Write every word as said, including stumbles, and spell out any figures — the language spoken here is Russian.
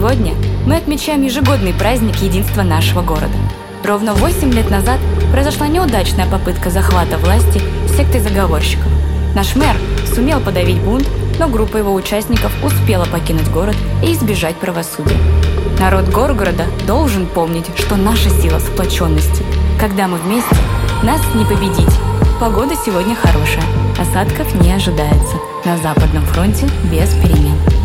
Сегодня мы отмечаем ежегодный праздник единства нашего города. Ровно восемь лет назад произошла неудачная попытка захвата власти сектой заговорщиков. Наш мэр сумел подавить бунт, но группа его участников успела покинуть город и избежать правосудия. Народ Горгорода должен помнить, что наша сила в сплоченности. Когда мы вместе, нас не победить. Погода сегодня хорошая, осадков не ожидается. На Западном фронте без перемен.